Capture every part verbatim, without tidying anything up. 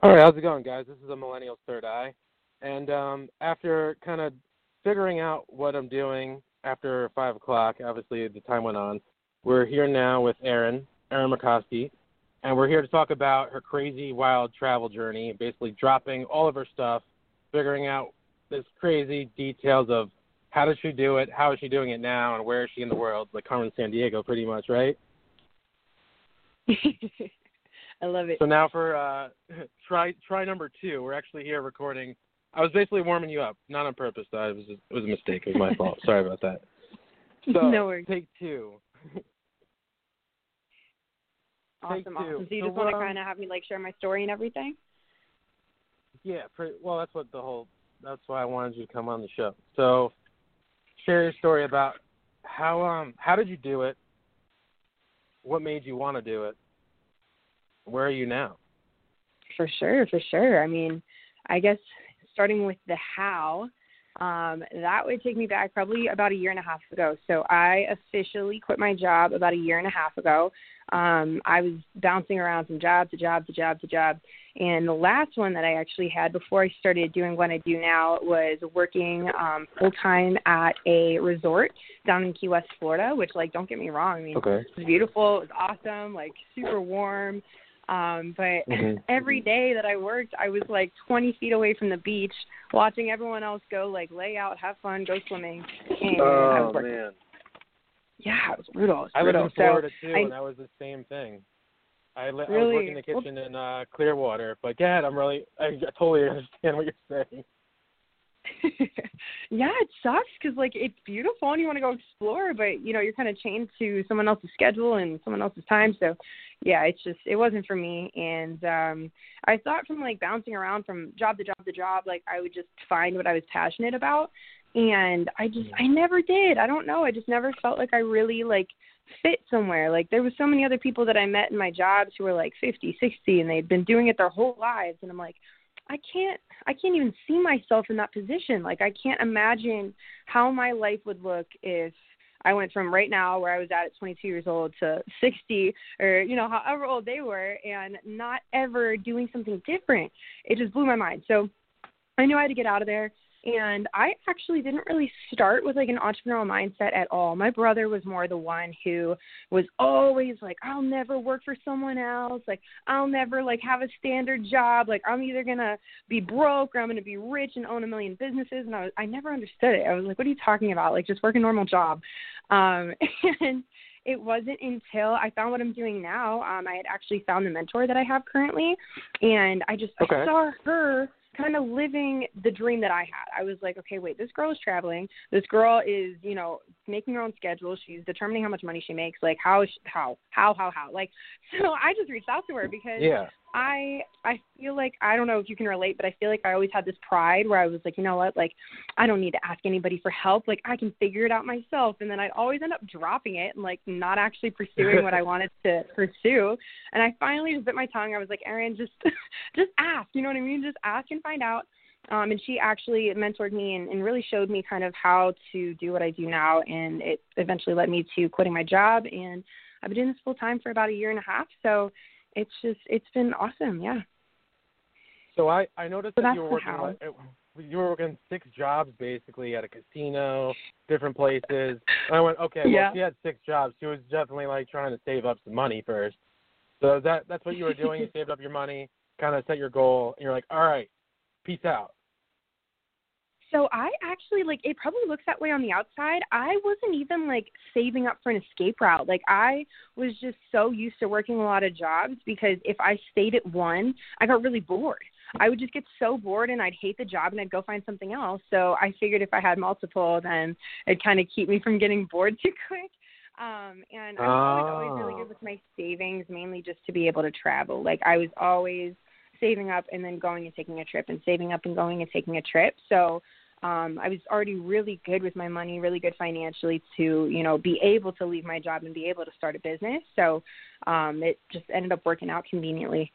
All right, how's it going, guys? This is a Millennial's Third Eye. And um, after kind of figuring out what I'm doing after five o'clock, obviously the time went on, we're here now with Erin, Erin McCoskey, and we're here to talk about her crazy, wild travel journey, basically dropping all of her stuff, figuring out this crazy details of how did she do it, how is she doing it now, and where is she in the world, like Carmen Sandiego pretty much, right? I love it. So now for uh, try try number two, we're actually here recording. I was basically warming you up, not on purpose, though. It was, it was a mistake. It was my fault. Sorry about that. So, no worries. take two. Awesome, Take awesome. two. So you So, just want to um, kind of have me, like, share my story and everything? Yeah, pretty, well, that's what the whole, that's why I wanted you to come on the show. So, share your story about how, um, how did you do it? What made you want to do it? Where are you now? For sure, for sure. I mean, I guess starting with the how, um, that would take me back probably about a year and a half ago. So I officially quit my job about a year and a half ago. Um, I was bouncing around from job to job to job to job. And the last one that I actually had before I started doing what I do now was working um, full-time at a resort down in Key West, Florida, which, like, don't get me wrong. I mean, Okay. it was beautiful. It was awesome, like, super warm. Um, but Mm-hmm. every day that I worked, I was like twenty feet away from the beach, watching everyone else go, like, lay out, have fun, go swimming. And I was Oh, working. man. Yeah, it was brutal. It was I lived brutal. in Florida, so too, I, and that was the same thing. I, li- really, I was working in the kitchen well, in uh, Clearwater, but, yeah, I'm really, I, I totally understand what you're saying. Yeah, it sucks because, like, it's beautiful and you want to go explore, but, you know, you're kind of chained to someone else's schedule and someone else's time. So, yeah, it's just, it wasn't for me. And um, I thought from, like, bouncing around from job to job to job, like, I would just find what I was passionate about. And I just, I never did. I don't know. I just never felt like I really, like, fit somewhere. Like, there was so many other people that I met in my jobs who were, like, fifty, sixty, and they'd been doing it their whole lives. And I'm like, I can't, I can't even see myself in that position. Like, I can't imagine how my life would look if I went from right now where I was at at twenty-two years old to sixty or, you know, however old they were and not ever doing something different. It just blew my mind. So I knew I had to get out of there. And I actually didn't really start with, like, an entrepreneurial mindset at all. My brother was more the one who was always like, I'll never work for someone else. Like, I'll never, like, have a standard job. Like, I'm either going to be broke or I'm going to be rich and own a million businesses. And I was, I never understood it. I was like, what are you talking about? Like, just work a normal job. Um, and it wasn't until I found what I'm doing now. Um, I had actually found the mentor that I have currently. And I just Okay. I saw her kind of living the dream that I had. I was like, okay, wait, this girl is traveling. This girl is, you know, making her own schedule. She's determining how much money she makes. Like, how, is she, how, how, how, how? Like, so I just reached out to her because Yeah. I, I feel like, I don't know if you can relate, but I feel like I always had this pride where I was like, you know what, like, I don't need to ask anybody for help. Like, I can figure it out myself. And then I'd always end up dropping it and, like, not actually pursuing what I wanted to pursue. And I finally just bit my tongue. I was like, Erin, just, just ask, you know what I mean? Just ask and find out. Um, and she actually mentored me and, and really showed me kind of how to do what I do now. And it eventually led me to quitting my job. And I've been doing this full time for about a year and a half. So it's just, it's been awesome. Yeah. So I, I noticed so that you were working how. like, you were working six jobs basically at a casino, different places. And I went, okay, well, yeah. she had six jobs. She was definitely like trying to save up some money first. So that that's what you were doing. You saved up your money, kind of set your goal, and you're like, all right, peace out. So I actually, like, it probably looks that way on the outside. I wasn't even, like, saving up for an escape route. Like, I was just so used to working a lot of jobs because if I stayed at one, I got really bored. I would just get so bored and I'd hate the job and I'd go find something else. So I figured if I had multiple, then it'd kind of keep me from getting bored too quick. Um, and I was always, always really good with my savings, mainly just to be able to travel. Like, I was always saving up and then going and taking a trip and saving up and going and taking a trip. So um, I was already really good with my money, really good financially to, you know, be able to leave my job and be able to start a business. So um, it just ended up working out conveniently.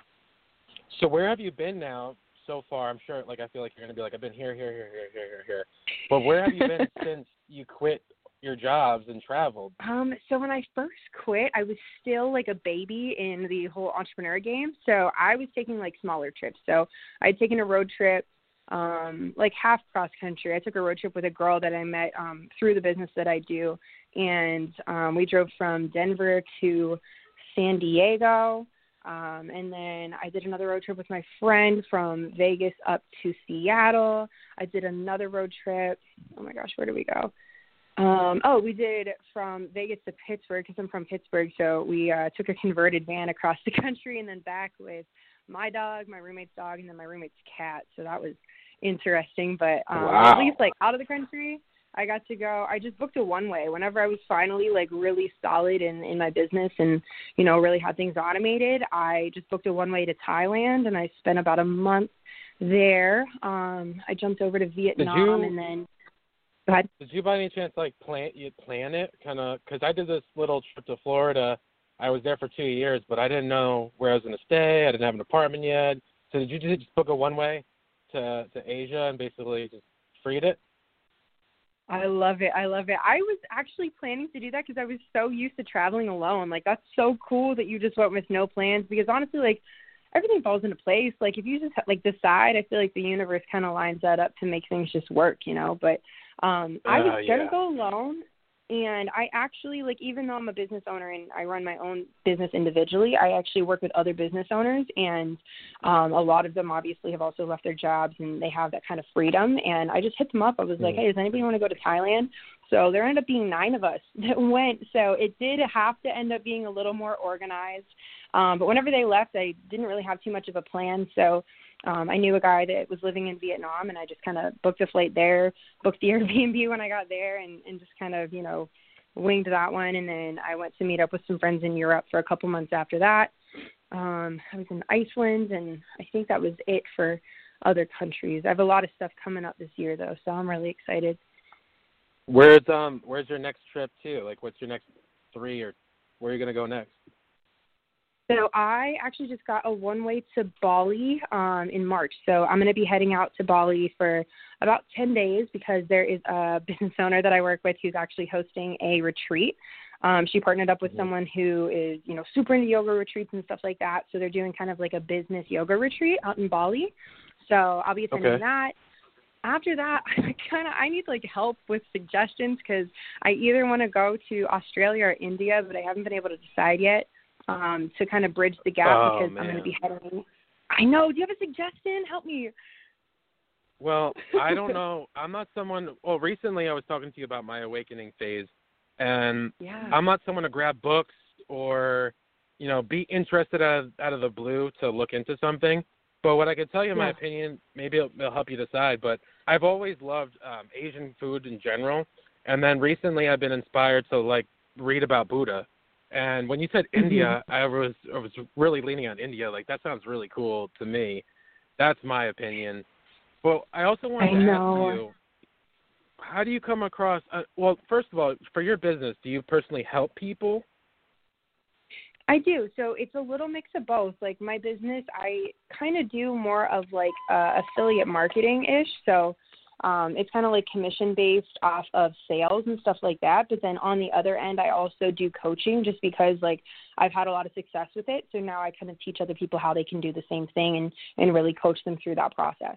So where have you been now so far? I'm sure, like, I feel like you're going to be like, I've been here, here, here, here, here, here, here. But where have you been since you quit your jobs and traveled? Um, so when I first quit, I was still like a baby in the whole entrepreneur game. So I was taking like smaller trips. So I'd taken a road trip, um, like half cross country. I took a road trip with a girl that I met um, through the business that I do. And um, we drove from Denver to San Diego. Um, and then I did another road trip with my friend from Vegas up to Seattle. I did another road trip. Oh my gosh, where did we go? Um, oh, we did from Vegas to Pittsburgh because I'm from Pittsburgh. So we uh, took a converted van across the country and then back with my dog, my roommate's dog, and then my roommate's cat. So that was interesting. But um, Wow. at least like out of the country, I got to go. I just booked a one-way. Whenever I was finally like really solid in, in my business and, you know, really had things automated, I just booked a one-way to Thailand, and I spent about a month there. Um, I jumped over to Vietnam, you, and then go ahead. Did you by any chance like plan you plan it kind of? Because I did this little trip to Florida. I was there for two years, but I didn't know where I was going to stay. I didn't have an apartment yet. So did you just book a one-way to to Asia and basically just freed it? I love it. I love it. I was actually planning to do that because I was so used to traveling alone. Like, that's so cool that you just went with no plans, because honestly, like, everything falls into place. Like, if you just, like, decide, I feel like the universe kind of lines that up to make things just work, you know. But um, I was Uh, going to yeah. go alone. And I actually, like, even though I'm a business owner and I run my own business individually, I actually work with other business owners. And um, a lot of them obviously have also left their jobs and they have that kind of freedom. And I just hit them up. I was mm. like, hey, does anybody want to go to Thailand? So there ended up being nine of us that went. So it did have to end up being a little more organized. Um, but whenever they left, I didn't really have too much of a plan. So Um, I knew a guy that was living in Vietnam, and I just kind of booked a flight there, booked the Airbnb when I got there, and, and just kind of, you know, winged that one. And then I went to meet up with some friends in Europe for a couple months after that. Um, I was in Iceland, and I think that was it for other countries. I have a lot of stuff coming up this year, though, so I'm really excited. Where's um Where's your next trip to? Like, what's your next three, or where are you gonna go next? So I actually just got a one-way to Bali um, in March. So I'm going to be heading out to Bali for about ten days because there is a business owner that I work with who's actually hosting a retreat. Um, she partnered up with mm-hmm. someone who is, you know, super into yoga retreats and stuff like that. So they're doing kind of like a business yoga retreat out in Bali. So I'll be attending okay. that. After that, I kind of I need like help with suggestions because I either want to go to Australia or India, but I haven't been able to decide yet. Um, to kind of bridge the gap oh, because man. I'm going to be heading. I know. Do you have a suggestion? Help me. Well, I don't know. I'm not someone. Well, recently I was talking to you about my awakening phase, and yeah. I'm not someone to grab books or, you know, be interested out of, out of the blue to look into something. But what I can tell you, in yeah. my opinion, maybe it'll, it'll help you decide. But I've always loved um, Asian food in general, and then recently I've been inspired to like read about Buddha. And when you said India, mm-hmm. I was I was really leaning on India. Like, that sounds really cool to me. That's my opinion. But I also wanted I to know. ask you, how do you come across uh, – well, first of all, for your business, do you personally help people? I do. So it's a little mix of both. Like, my business, I kind of do more of, like, uh, affiliate marketing-ish. So – Um, it's kind of like commission-based off of sales and stuff like that. But then on the other end, I also do coaching just because, like, I've had a lot of success with it. So now I kind of teach other people how they can do the same thing and, and really coach them through that process.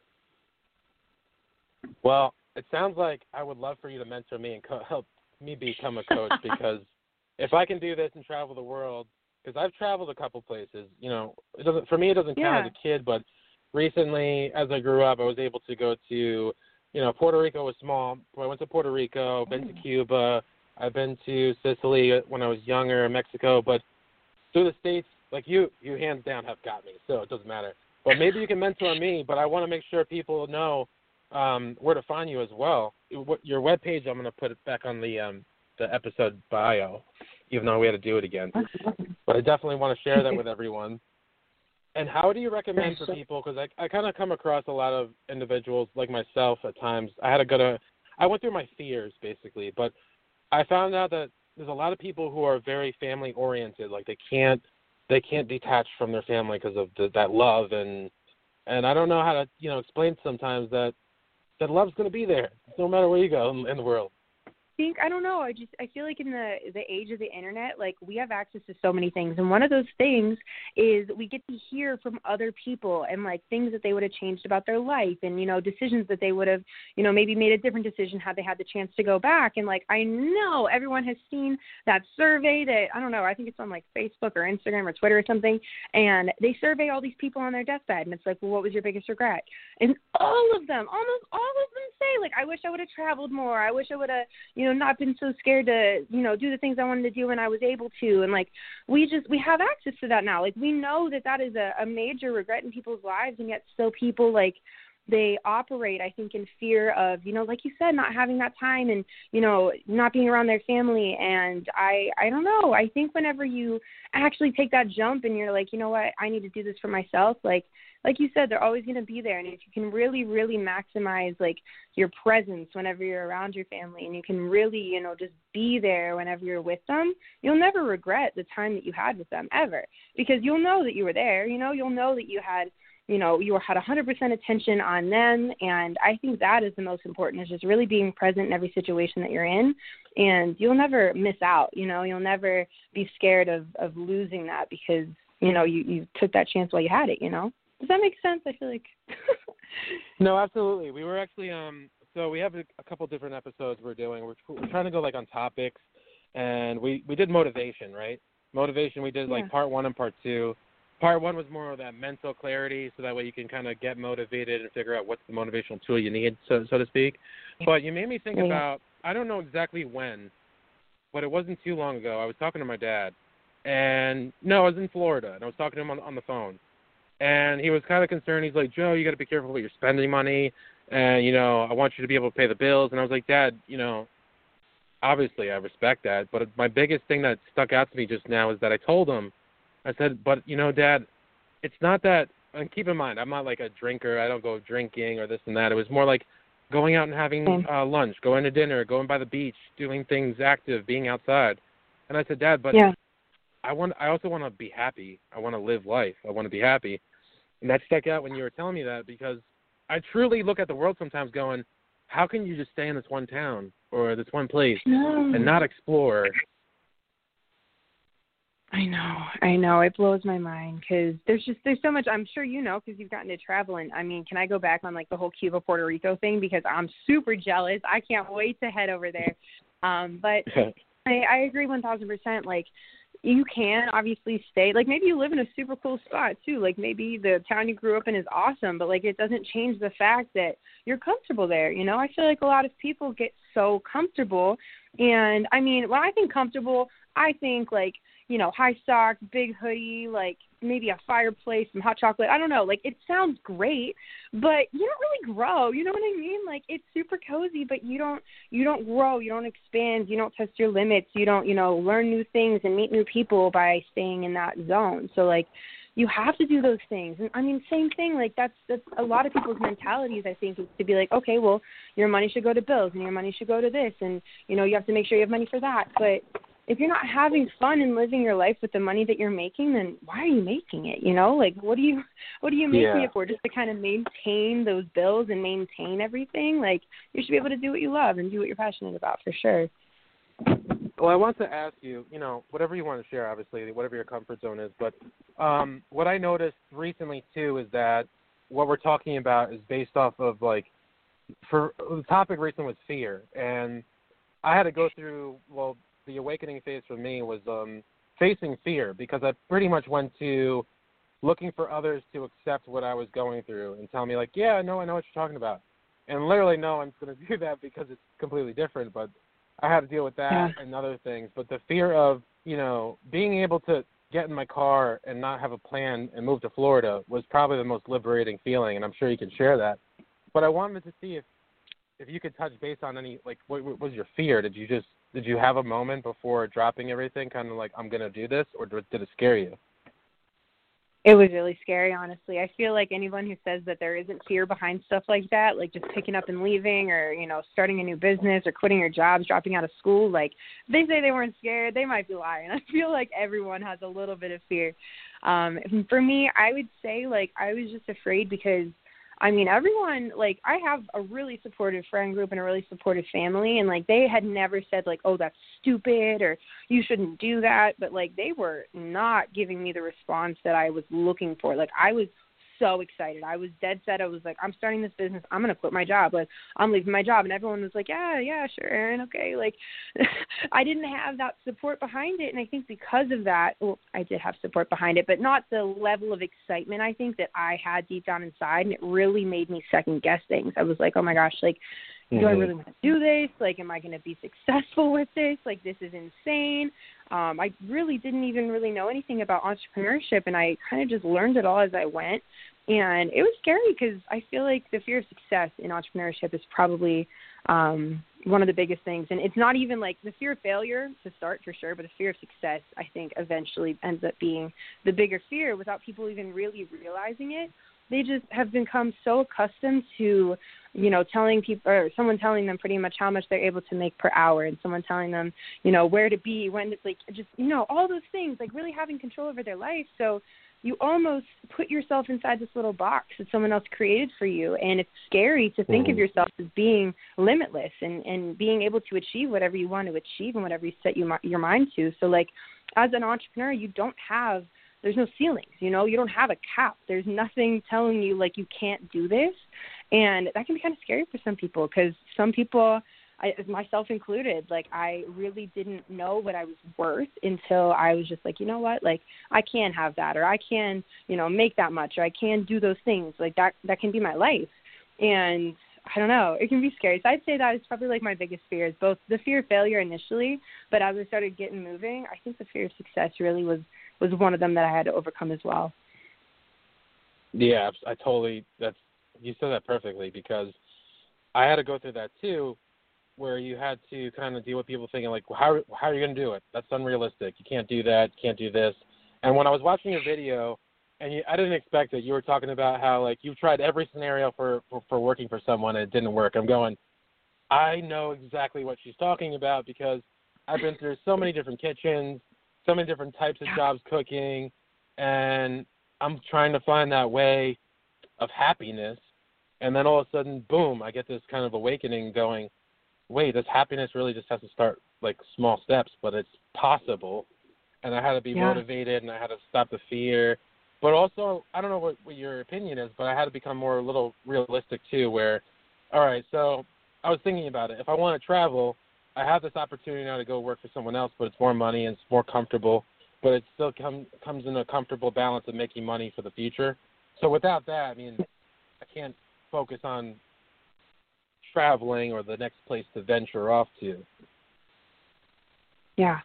Well, it sounds like I would love for you to mentor me and co- help me become a coach because if I can do this and travel the world, because I've traveled a couple places, you know, it doesn't for me it doesn't count yeah. as a kid, but recently, as I grew up, I was able to go to, you know, Puerto Rico was small. I went to Puerto Rico, been to Cuba. I've been to Sicily when I was younger, Mexico. But through the States, like you, you hands down have got me, so it doesn't matter. But maybe you can mentor me, but I want to make sure people know um, where to find you as well. Your webpage, I'm going to put it back on the um, the episode bio, even though we had to do it again. But I definitely want to share that with everyone. And how do you recommend for people, because I, I kind of come across a lot of individuals like myself at times. I had to go to, I went through my fears basically, but I found out that there's a lot of people who are very family oriented. Like they can't, they can't detach from their family because of the, that love. And, and I don't know how to, you know, explain sometimes that, that love's going to be there no matter where you go in, in the world. think, I don't know, I just, I feel like in the, the age of the internet, like we have access to so many things. And one of those things is we get to hear from other people and like things that they would have changed about their life and, you know, decisions that they would have, you know, maybe made a different decision had they had the chance to go back. And like, I know everyone has seen that survey that, I don't know, I think it's on like Facebook or Instagram or Twitter or something. And they survey all these people on their deathbed. And it's like, well, what was your biggest regret? And all of them, almost all of them say, like, I wish I would have traveled more. I wish I would have, you know, not been so scared to, you know, do the things I wanted to do when I was able to. And, like, we just, we have access to that now. Like, we know that that is a, a major regret in people's lives, and yet still people, like, they operate, I think, in fear of, you know, like you said, not having that time and, you know, not being around their family. And I, I don't know. I think whenever you actually take that jump and you're like, you know what, I need to do this for myself, like, like you said, they're always going to be there. And if you can really, really maximize, like, your presence whenever you're around your family, and you can really, you know, just be there whenever you're with them, you'll never regret the time that you had with them ever, because you'll know that you were there. You know, you'll know that you had, you know, you had one hundred percent attention on them. And I think that is the most important, is just really being present in every situation that you're in. And you'll never miss out. You know, you'll never be scared of, of losing that because, you know, you, you took that chance while you had it, you know. Does that make sense? I feel like. No, absolutely. We were actually, um, so we have a, a couple different episodes we're doing. We're, we're trying to go, like, on topics. And we, we did motivation, right? Motivation, we did, Yeah. like, part one and part two. Part one was more of that mental clarity, so that way you can kind of get motivated and figure out what's the motivational tool you need, so so to speak. But you made me think yeah. about, I don't know exactly when, but it wasn't too long ago. I was talking to my dad, and no, I was in Florida, and I was talking to him on, on the phone. And he was kind of concerned. He's like, Joe, you got to be careful with your spending money, and, you know, I want you to be able to pay the bills. And I was like, Dad, you know, obviously I respect that, but my biggest thing that stuck out to me just now is that I told him, I said, but, you know, Dad, it's not that, and keep in mind, I'm not like a drinker. I don't go drinking or this and that. It was more like going out and having uh, lunch, going to dinner, going by the beach, doing things active, being outside. And I said, Dad, but yeah. I want, I also want to be happy. I want to live life. I want to be happy. And that stuck out when you were telling me that, because I truly look at the world sometimes going, how can you just stay in this one town or this one place No. and not explore? I know, I know. It blows my mind because there's just, there's so much, I'm sure you know, because you've gotten to travel. And I mean, can I go back on like the whole Cuba, Puerto Rico thing? Because I'm super jealous. I can't wait to head over there. Um, but I, I agree one thousand percent. Like, you can obviously stay, like maybe you live in a super cool spot too. Like maybe the town you grew up in is awesome, but like it doesn't change the fact that you're comfortable there. You know, I feel like a lot of people get so comfortable. And I mean, when I think comfortable, I think like, you know, high socks, big hoodie, like maybe a fireplace, some hot chocolate. I don't know. Like, it sounds great, but you don't really grow. You know what I mean? Like, it's super cozy, but you don't, you don't grow. You don't expand. You don't test your limits. You don't, you know, learn new things and meet new people by staying in that zone. So, like, you have to do those things. And, I mean, same thing. Like, that's, that's a lot of people's mentalities, I think, is to be like, okay, well, your money should go to bills and your money should go to this. And, you know, you have to make sure you have money for that. But if you're not having fun and living your life with the money that you're making, then why are you making it? You know, like, what do you, what are you making Yeah. it for? Just to kind of maintain those bills and maintain everything? Like, you should be able to do what you love and do what you're passionate about, for sure. Well, I want to ask you, you know, whatever you want to share, obviously, whatever your comfort zone is. But um, what I noticed recently, too, is that what we're talking about is based off of, like, for the topic recently was fear. And I had to go through, well, the awakening phase for me was um, facing fear, because I pretty much went to looking for others to accept what I was going through and tell me, like, yeah, no, I know what you're talking about. And literally no one's going to do that because it's completely different. But I had to deal with that Yeah. and other things. But the fear of, you know, being able to get in my car and not have a plan and move to Florida was probably the most liberating feeling, and I'm sure you can share that. But I wanted to see if if you could touch base on any, like, what, what was your fear? Did you just Did you have a moment before dropping everything, kind of like, I'm going to do this, or did it scare you? It was really scary, honestly. I feel like anyone who says that there isn't fear behind stuff like that, like just picking up and leaving, or, you know, starting a new business or quitting your jobs, dropping out of school, like, if they say they weren't scared, they might be lying. I feel like everyone has a little bit of fear. Um, for me, I would say, like, I was just afraid because I mean, everyone, like, I have a really supportive friend group and a really supportive family, and, like, they had never said, like, oh, that's stupid or you shouldn't do that, but, like, they were not giving me the response that I was looking for. Like, I was so excited. I was dead set. I was like, I'm starting this business. I'm going to quit my job. Like, I'm leaving my job. And everyone was like, yeah, yeah, sure, Erin, okay. Like, I didn't have that support behind it. And I think because of that, well, I did have support behind it, but not the level of excitement I think that I had deep down inside. And it really made me second guess things. I was like, oh my gosh, like, do I really want to do this? Like, am I going to be successful with this? Like, this is insane. Um, I really didn't even really know anything about entrepreneurship, and I kind of just learned it all as I went. And it was scary because I feel like the fear of success in entrepreneurship is probably um, one of the biggest things. And it's not even like the fear of failure to start for sure, but the fear of success, I think, eventually ends up being the bigger fear without people even really realizing it. They just have become so accustomed to, you know, telling people or someone telling them pretty much how much they're able to make per hour and someone telling them, you know, where to be, when it's like just, you know, all those things, like really having control over their life. So you almost put yourself inside this little box that someone else created for you. And it's scary to think mm-hmm. of yourself as being limitless and, and being able to achieve whatever you want to achieve and whatever you set you, your mind to. So like as an entrepreneur, you don't have There's no ceilings, you know, you don't have a cap. There's nothing telling you like you can't do this. And that can be kind of scary for some people because some people, I, myself included, like I really didn't know what I was worth until I was just like, you know what, like I can have that, or I can, you know, make that much, or I can do those things. Like that, that can be my life. And I don't know, it can be scary. So I'd say that is probably like my biggest fear is both the fear of failure initially, but as I started getting moving, I think the fear of success really was was one of them that I had to overcome as well. Yeah, I totally, that's, you said that perfectly because I had to go through that too, where you had to kind of deal with people thinking like, well, how, how are you going to do it? That's unrealistic. You can't do that. You can't do this. And when I was watching your video, and you, I didn't expect it, you were talking about how like you've tried every scenario for, for, for working for someone and it didn't work. I'm going, I know exactly what she's talking about because I've been through so many different kitchens, so many different types of jobs cooking, and I'm trying to find that way of happiness. And then all of a sudden, boom, I get this kind of awakening going, wait, this happiness really just has to start like small steps, but it's possible. And I had to be yeah. motivated and I had to stop the fear. But also, I don't know what, what your opinion is, but I had to become more a little realistic too, where, all right, so I was thinking about it. If I want to travel, I have this opportunity now to go work for someone else, but it's more money and it's more comfortable, but it still come, comes in a comfortable balance of making money for the future. So without that, I mean, I can't focus on traveling or the next place to venture off to. Yeah.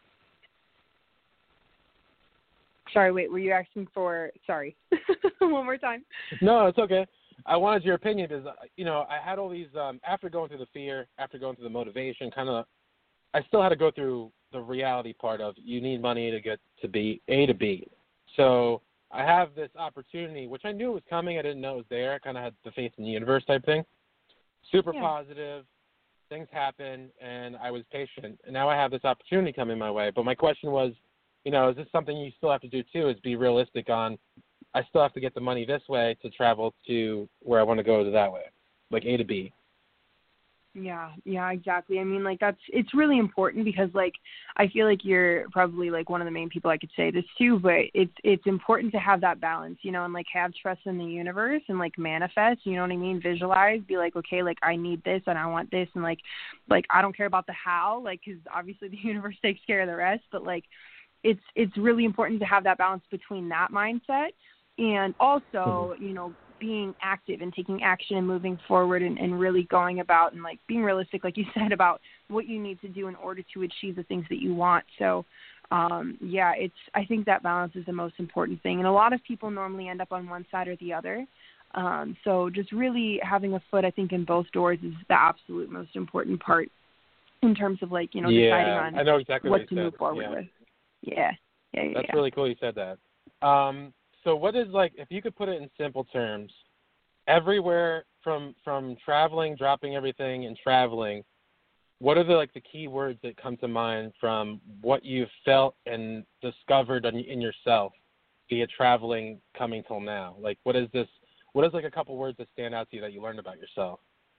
Sorry, wait, were you asking for, sorry, one more time? No, it's okay. I wanted your opinion because, you know, I had all these, um, after going through the fear, after going through the motivation, kind of, I still had to go through the reality part of you need money to get to B, A to B. So I have this opportunity, which I knew was coming. I didn't know it was there. I kind of had the faith in the universe type thing. Super yeah. positive. Things happen, and I was patient. And now I have this opportunity coming my way. But my question was, you know, is this something you still have to do too, is be realistic on, I still have to get the money this way to travel to where I want to go to that way, like A to B. Yeah, yeah, exactly. I mean, like, that's, it's really important because, like, I feel like you're probably, like, one of the main people I could say this to, but it's, it's important to have that balance, you know, and, like, have trust in the universe and, like, manifest, you know what I mean? Visualize, be like, okay, like, I need this and I want this, and, like, like, I don't care about the how, like, because obviously the universe takes care of the rest, but, like, it's, it's really important to have that balance between that mindset and also, you know, being active and taking action and moving forward and, and really going about and like being realistic, like you said, about what you need to do in order to achieve the things that you want. So, um, yeah, it's, I think that balance is the most important thing. And a lot of people normally end up on one side or the other. Um, so just really having a foot, I think, in both doors is the absolute most important part in terms of like, you know, yeah, deciding on I know exactly what, what to said. move forward yeah. with. Yeah. Yeah. yeah That's yeah. really cool you said that. Um, So what is, like, if you could put it in simple terms, everywhere from from traveling, dropping everything and traveling, what are the, like, the key words that come to mind from what you've felt and discovered in, in yourself via traveling coming till now? Like, what is this what is like a couple words that stand out to you that you learned about yourself?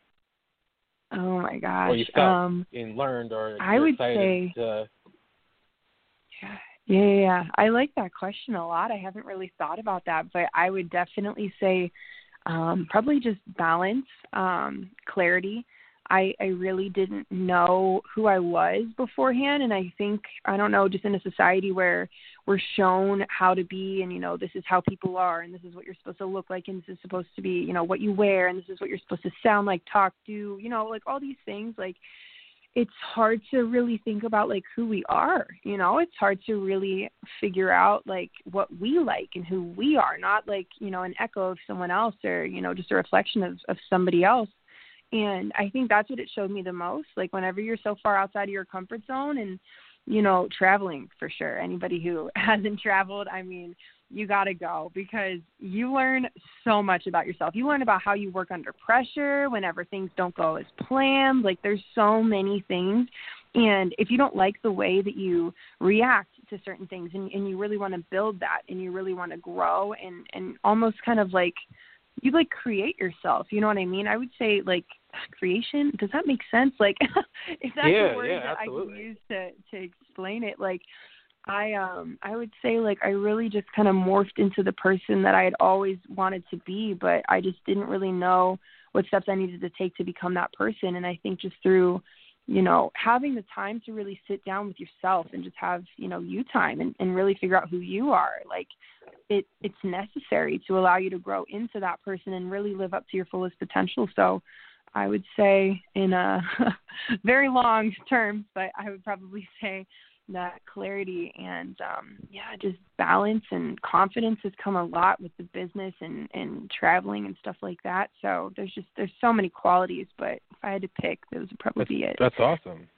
Oh my gosh. Or you felt um, and learned, or I you're would excited say, to... yeah, yeah, yeah, yeah. I like that question a lot. I haven't really thought about that, but I would definitely say um, probably just balance, um, clarity. I, I really didn't know who I was beforehand. And I think, I don't know, just in a society where we're shown how to be and, you know, this is how people are and this is what you're supposed to look like and this is supposed to be, you know, what you wear and this is what you're supposed to sound like, talk, do, you know, like all these things. Like, it's hard to really think about like who we are, you know, it's hard to really figure out like what we like and who we are, not like, you know, an echo of someone else or, you know, just a reflection of, of somebody else. And I think that's what it showed me the most. Like whenever you're so far outside of your comfort zone and, you know, traveling for sure. Anybody who hasn't traveled, I mean, you got to go because you learn so much about yourself. You learn about how you work under pressure whenever things don't go as planned. Like there's so many things. And if you don't like the way that you react to certain things and, and you really want to build that and you really want to grow and, and almost kind of like, you like create yourself, you know what I mean? I would say like creation. Does that make sense? Like if that's yeah, a word yeah, that absolutely. I can use to, to explain it, like I, um, I would say like I really just kind of morphed into the person that I had always wanted to be, but I just didn't really know what steps I needed to take to become that person. And I think just through, you know, having the time to really sit down with yourself and just have, you know, you time and, and really figure out who you are. Like it, it's necessary to allow you to grow into that person and really live up to your fullest potential. So I would say in a very long term, but I would probably say that clarity and, um, yeah, just balance and confidence has come a lot with the business and, and traveling and stuff like that. So there's just, there's so many qualities, but if I had to pick, those would probably that's, be it. That's awesome.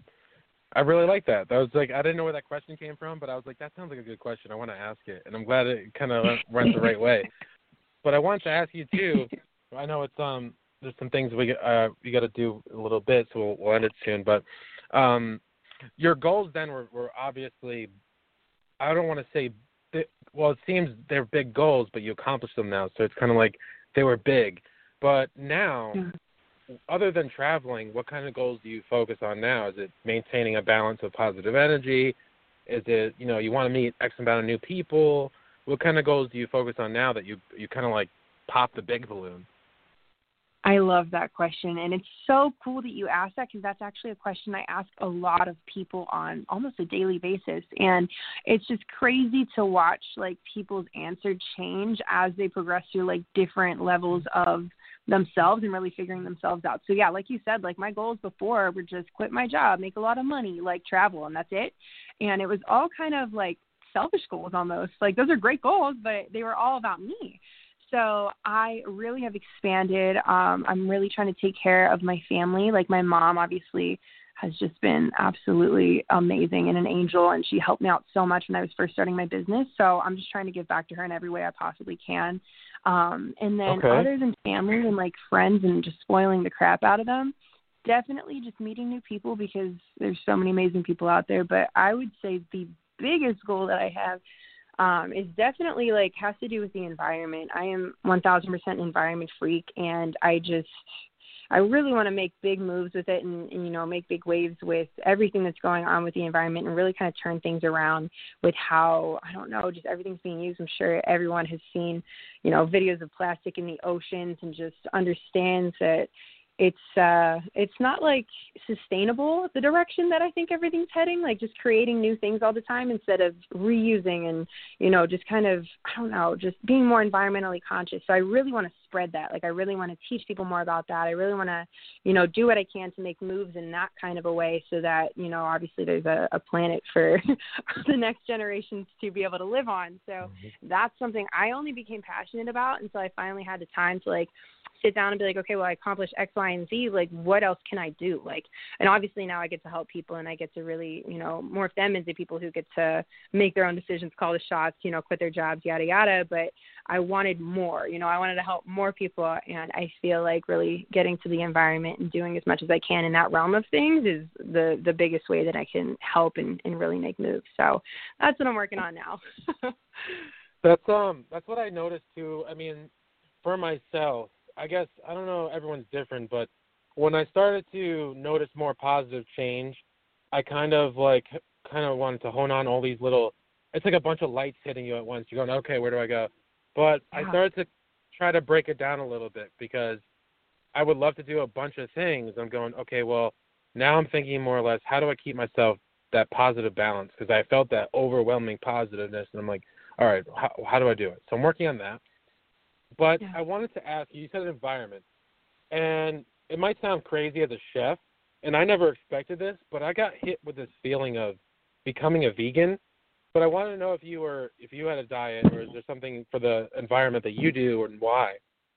I really like that. That was like, I didn't know where that question came from, but I was like, that sounds like a good question. I want to ask it. And I'm glad it kind of went the right way. But I wanted to ask you too, I know it's, um, there's some things we, uh, we got to do a little bit, so we'll, we'll end it soon, but, um, your goals then were, were obviously, I don't want to say, well, it seems they're big goals, but you accomplished them now. So it's kind of like they were big. But now, yeah. other than traveling, what kind of goals do you focus on now? Is it maintaining a balance of positive energy? Is it, you know, you want to meet X amount of new people? What kind of goals do you focus on now that you, you kind of like pop the big balloon? I love that question. And it's so cool that you asked that because that's actually a question I ask a lot of people on almost a daily basis. And it's just crazy to watch like people's answer change as they progress through like different levels of themselves and really figuring themselves out. So yeah, like you said, like my goals before were just quit my job, make a lot of money, like travel, and that's it. And it was all kind of like selfish goals almost. Like those are great goals, but they were all about me. So I really have expanded. Um, I'm really trying to take care of my family. Like my mom obviously has just been absolutely amazing and an angel, and she helped me out so much when I was first starting my business. So I'm just trying to give back to her in every way I possibly can. Um, and then okay. other than family and like friends and just spoiling the crap out of them, definitely just meeting new people because there's so many amazing people out there. But I would say the biggest goal that I have Um, is definitely like has to do with the environment. I am one thousand percent environment freak, and I just, I really want to make big moves with it and, and, you know, make big waves with everything that's going on with the environment and really kind of turn things around with how, I don't know, just everything's being used. I'm sure everyone has seen, you know, videos of plastic in the oceans and just understands that it's uh it's not like sustainable, the direction that I think everything's heading, like just creating new things all the time instead of reusing and, you know, just kind of, I don't know, just being more environmentally conscious. So I really want to spread that. Like I really want to teach people more about that. I really want to, you know, do what I can to make moves in that kind of a way so that, you know, obviously there's a, a planet for the next generations to be able to live on. So mm-hmm. that's something I only became passionate about until I finally had the time to like sit down and be like, okay, well, I accomplished X, Y, and Z. Like, what else can I do? Like, and obviously now I get to help people and I get to really, you know, morph them into people who get to make their own decisions, call the shots, you know, quit their jobs, yada, yada. But I wanted more, you know, I wanted to help more people. And I feel like really getting to the environment and doing as much as I can in that realm of things is the, the biggest way that I can help and, and really make moves. So that's what I'm working on now. that's, um, that's what I noticed too. I mean, for myself, I guess, I don't know, everyone's different, but when I started to notice more positive change, I kind of like, kind of wanted to hone on all these little, it's like a bunch of lights hitting you at once. You're going, okay, where do I go? But Yeah. I started to try to break it down a little bit because I would love to do a bunch of things. I'm going, okay, well, now I'm thinking more or less, how do I keep myself that positive balance? Because I felt that overwhelming positiveness, and I'm like, all right, how, how do I do it? So I'm working on that. But Yeah. I wanted to ask you, you said environment, and it might sound crazy as a chef, and I never expected this, but I got hit with this feeling of becoming a vegan. But I wanted to know if you were, if you had a diet, or is there something for the environment that you do, and why?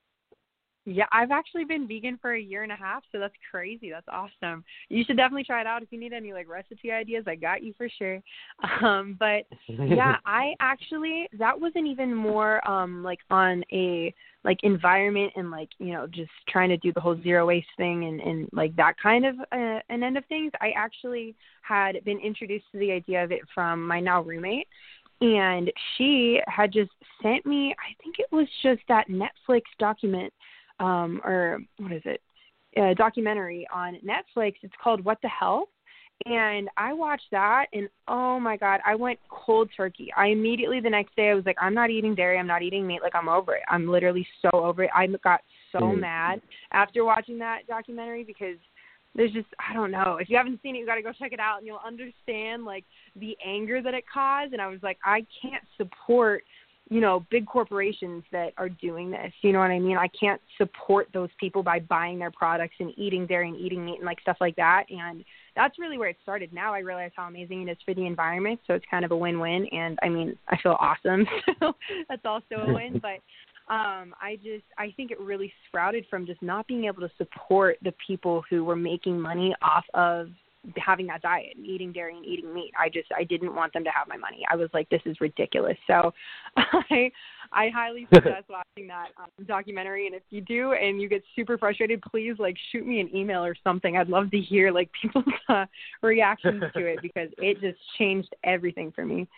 Yeah, I've actually been vegan for a year and a half, so that's crazy. That's awesome. You should definitely try it out. If you need any like recipe ideas, I got you for sure. Um, but yeah, I actually, that wasn't even more um like on a like environment and like, you know, just trying to do the whole zero waste thing and, and like that kind of uh, an end of things. I actually had been introduced to the idea of it from my now roommate. And she had just sent me, I think it was just that Netflix document, um, or what is it, a documentary on Netflix. It's called What the Health. And I watched that, and oh my God, I went cold turkey. I immediately the next day I was like, I'm not eating dairy. I'm not eating meat. Like, I'm over it. I'm literally so over it. I got so mm. mad after watching that documentary because there's just, I don't know. If you haven't seen it, you got to go check it out, and you'll understand, like, the anger that it caused. And I was like, I can't support, you know, big corporations that are doing this. You know what I mean? I can't support those people by buying their products and eating dairy and eating meat and, like, stuff like that. And that's really where it started. Now I realize how amazing it is for the environment, so it's kind of a win-win. And, I mean, I feel awesome, so that's also a win. But Um, I just, I think it really sprouted from just not being able to support the people who were making money off of having that diet and eating dairy and eating meat. I just, I didn't want them to have my money. I was like, this is ridiculous. So I, I highly suggest watching that um, documentary. And if you do, and you get super frustrated, please like shoot me an email or something. I'd love to hear like people's uh, reactions to it because it just changed everything for me.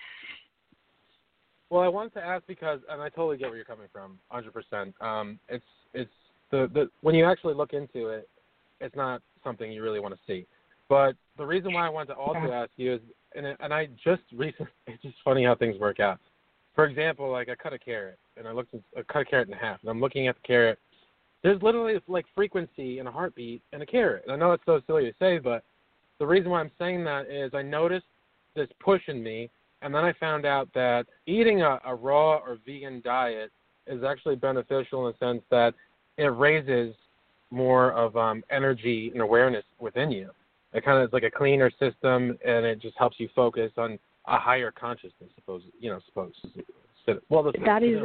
Well, I wanted to ask because, and I totally get where you're coming from, one hundred percent. Um, it's it's the, the when you actually look into it, it's not something you really want to see. But the reason why I wanted to also ask you is, and it, and I just recently, it's just funny how things work out. For example, like I cut a carrot, and I looked, at, I cut a carrot in half, and I'm looking at the carrot. There's literally like frequency and a heartbeat in a carrot. And I know it's so silly to say, but the reason why I'm saying that is I noticed this push in me. And then I found out that eating a, a raw or vegan diet is actually beneficial in the sense that it raises more of um, energy and awareness within you. It kind of is like a cleaner system, and it just helps you focus on a higher consciousness. Suppose you know, suppose. Well, that you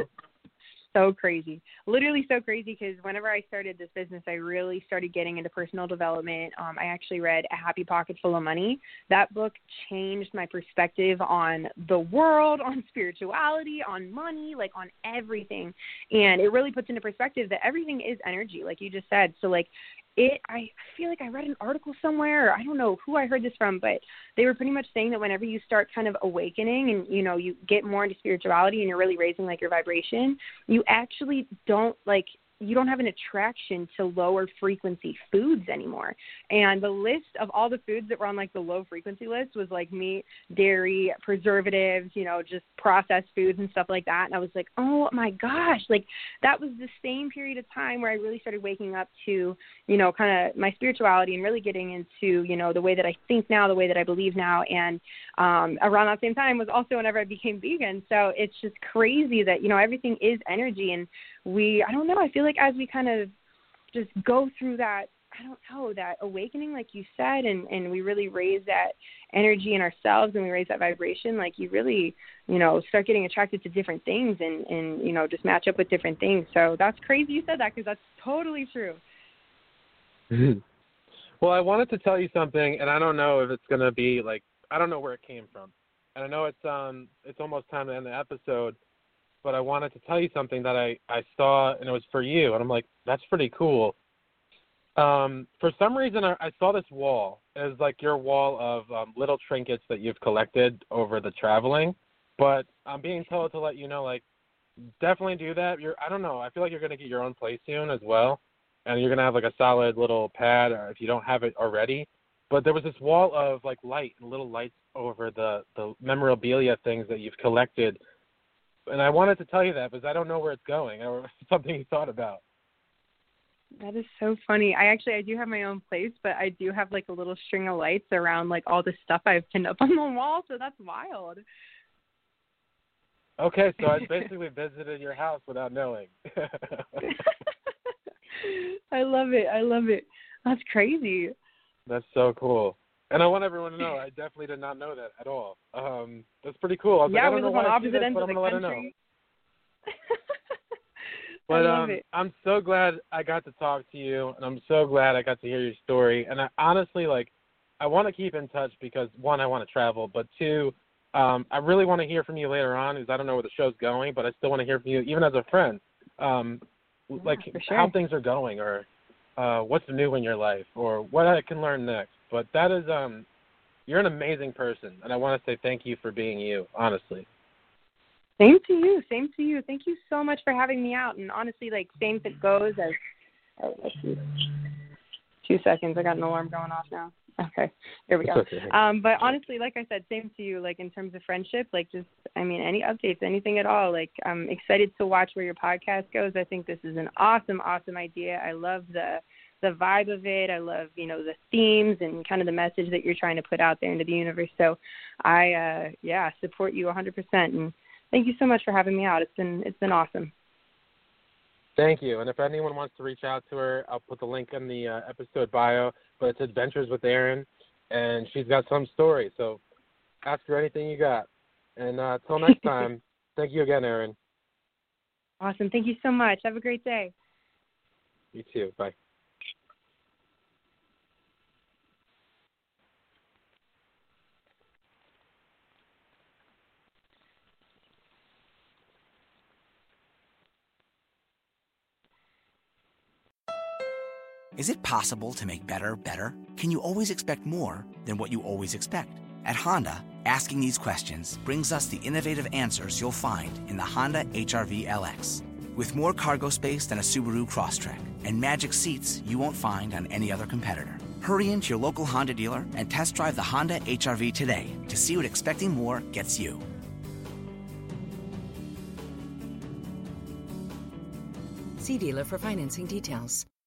is know. so crazy, literally so crazy. Because whenever I started this business, I really started getting into personal development. Um, I actually read A Happy Pocket Full of Money. That book changed my perspective on the world, on spirituality, on money, like on everything. And it really puts into perspective that everything is energy, like you just said. So like it, I feel like I read an article somewhere, or I don't know who I heard this from, but they were pretty much saying that whenever you start kind of awakening and, you know, you get more into spirituality and you're really raising like your vibration, you actually don't like, you don't have an attraction to lower frequency foods anymore. And the list of all the foods that were on like the low frequency list was like meat, dairy, preservatives, you know, just processed foods and stuff like that. And I was like, oh my gosh, like that was the same period of time where I really started waking up to, you know, kind of my spirituality and really getting into, you know, the way that I think now, the way that I believe now. And um, around that same time was also whenever I became vegan. So it's just crazy that, you know, everything is energy. And we, I don't know, I feel like as we kind of just go through that, I don't know, that awakening, like you said, and, and we really raise that energy in ourselves and we raise that vibration, like you really, you know, start getting attracted to different things and, and, you know, just match up with different things. So that's crazy you said that because that's totally true. Well, I wanted to tell you something, and I don't know if it's going to be like, I don't know where it came from. And I know it's um it's almost time to end the episode, but I wanted to tell you something that I, I saw, and it was for you. And I'm like, that's pretty cool. Um, for some reason, I, I saw this wall. It was like your wall of um, little trinkets that you've collected over the traveling. But I'm being told to let you know, like, definitely do that. You're, I don't know. I feel like you're going to get your own place soon as well, and you're going to have like a solid little pad, or if you don't have it already. But there was this wall of like light and little lights over the the memorabilia things that you've collected, and I wanted to tell you that because I don't know where it's going or something you thought about. That is so funny. I actually I do have my own place, but I do have like a little string of lights around like all the stuff I've pinned up on the wall, so that's wild. Okay, so I basically visited your house without knowing. I love it. I love it. That's crazy. That's so cool. And I want everyone to know, I definitely did not know that at all. Um, that's pretty cool. I was yeah, like, I we don't live know on why I see opposite this, ends but of I'm the going to let her know. country. But I love um, it. I'm so glad I got to talk to you, and I'm so glad I got to hear your story. And I honestly, like, I want to keep in touch because, one, I want to travel, but two, um, I really want to hear from you later on because I don't know where the show's going, but I still want to hear from you, even as a friend, um, Yeah, like for sure. how things are going or uh, what's new in your life or what I can learn next. But that is, um, you're an amazing person, and I want to say thank you for being you, honestly. Same to you. Same to you. Thank you so much for having me out. And honestly, like, same it goes as, oh, let's see. Two seconds. I got an alarm going off now. Okay. There we go. Okay. Um, but honestly, like I said, same to you, like in terms of friendship, like just, I mean, any updates, anything at all. Like, I'm excited to watch where your podcast goes. I think this is an awesome, awesome idea. I love the, the vibe of it. I love, you know, the themes and kind of the message that you're trying to put out there into the universe. So I, uh, yeah, support you one hundred percent. And thank you so much for having me out. It's been it's been awesome. Thank you. And if anyone wants to reach out to her, I'll put the link in the uh, episode bio. But it's Adventures with Erin, and she's got some story. So ask her anything you got. And uh, until next time, thank you again, Erin. Awesome. Thank you so much. Have a great day. You too. Bye. Is it possible to make better better? Can you always expect more than what you always expect? At Honda, asking these questions brings us the innovative answers you'll find in the Honda H R V L X. With more cargo space than a Subaru Crosstrek and magic seats you won't find on any other competitor. Hurry into your local Honda dealer and test drive the Honda H R V today to see what expecting more gets you. See dealer for financing details.